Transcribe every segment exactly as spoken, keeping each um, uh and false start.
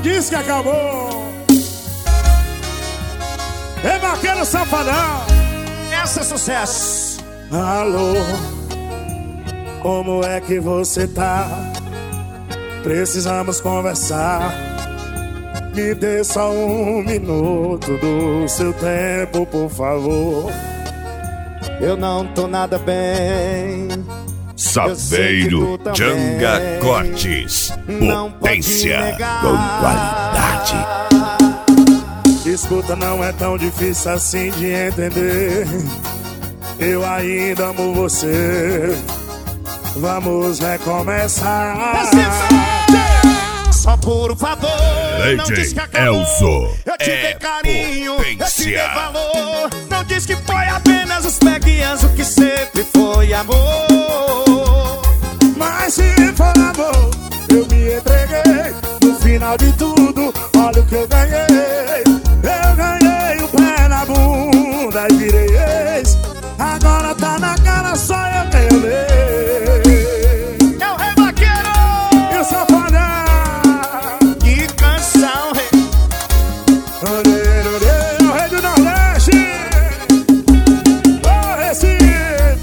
diz que acabou. É vaqueiro safadão. Essa é sucesso. Alô, como é que você tá? Precisamos conversar. Me dê só um minuto do seu tempo, por favor. Eu não tô nada bem. Saveiro Djanga Cortes. Potência com qualidade. Escuta, não é tão difícil assim de entender. Eu ainda amo você. Vamos recomeçar. Só por favor, não diz que acabou. Elzo Eu te é dei carinho, potência. eu te dei valor. Não diz que foi apenas os peguinhas, o que sempre foi amor. Mas se for amor, eu me entreguei. No final de tudo, olha o que eu ganhei. Eu ganhei o pé na bunda e virei ex. Agora tá na cara, só eu tenho lei. É o Rei Vaqueiro! E o Safadão! Que canção, rei! Orê, orê, o Rei do Nordeste! Ô, Recife!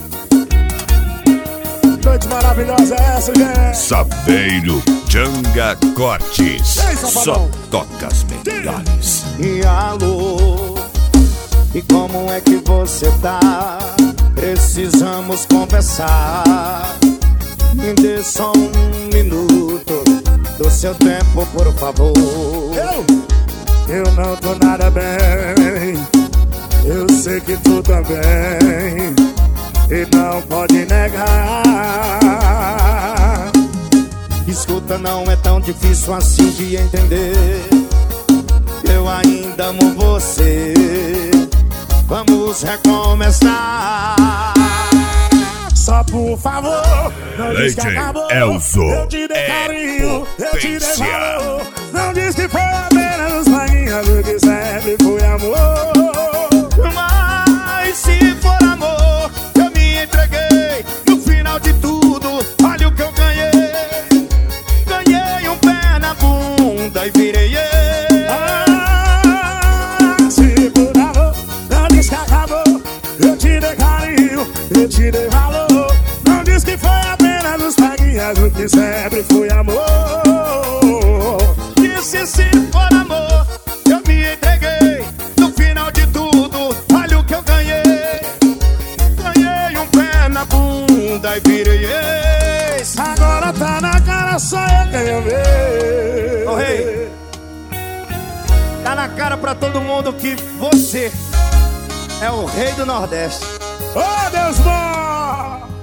Noite maravilhosa é essa, gente! Saveiro Djanga Cortes. Só toca as melhores. E alô, e como é que você tá? Precisamos conversar. Me dê só um minuto do seu tempo, por favor. Eu, eu não tô nada bem. Eu sei que tu também. E não pode negar. Escuta, não é tão difícil assim de entender. Eu ainda amo você. Vamos recomeçar. Só por favor, não diz que Legend acabou. Elzo Eu te dei é carinho, eu te dei potência. valor. Não diz que foi apenas os maguinhos, o que sempre foi amor. Mas se for amor, eu me entreguei. No final de tudo, olha o que eu ganhei. Ganhei um pé na bunda e virei eu. Ah, se por amor, não diz que acabou. Eu te dei carinho, eu te dei valor. Não diz que foi apenas os maguinhos, o que sempre foi amor. Disse se for amor, eu me entreguei. No final de tudo, olha o que eu ganhei. Ganhei um pé na bunda e virei ex. Agora tá na cara, só eu quero ver. Ô rei, tá na cara pra todo mundo que você é o rei do Nordeste. Oh, Deus bom!